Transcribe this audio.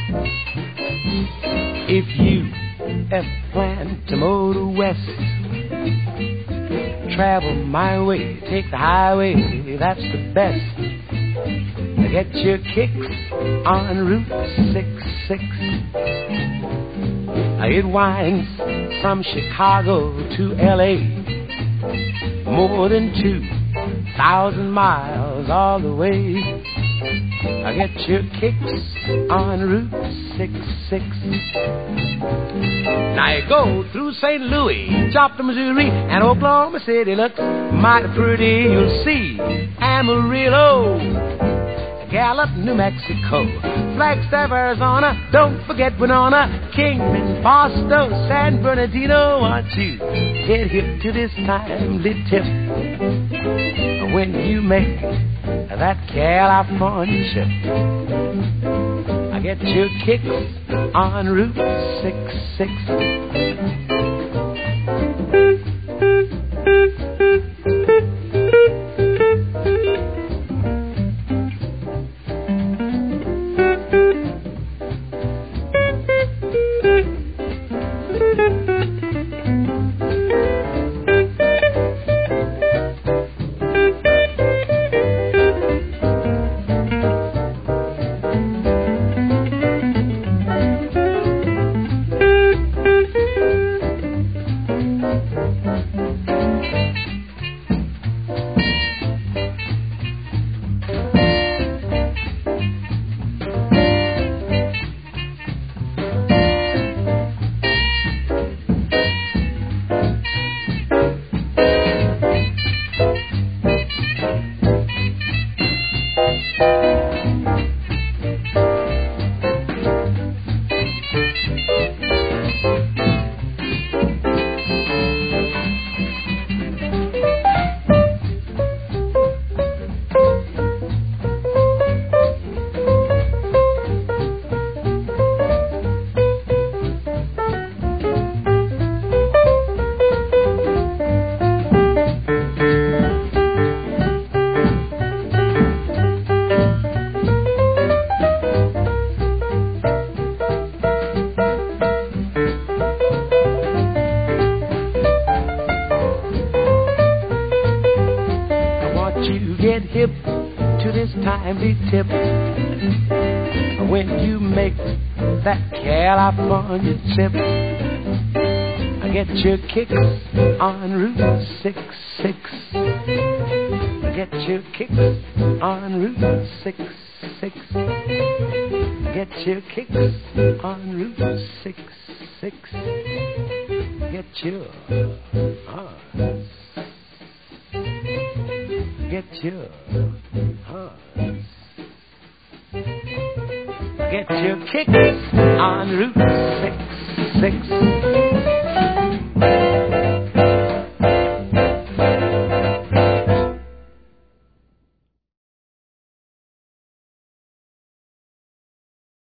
If you ever plan to motor west, travel my way, take the highway, that's the best. Get your kicks on Route 66. It winds from Chicago to L.A., more than 2,000 miles all the way. Get your kicks on Route 66. Now you go through St. Louis, Joplin, Missouri, and Oklahoma City looks mighty pretty. You'll see Amarillo, Gallup, New Mexico, Flagstaff, Arizona, don't forget Winona, Kingman, Boston, San Bernardino. Want you get hip to this timely tip when you make that California trip. I get your kicks on Route 66. Get hip to this timely tip when you make that California trip. Get your kicks on Route 66. Get your kicks on Route 66. Get your kicks on Route 66. Get your Get your hearts. Get your kicks on Route 66.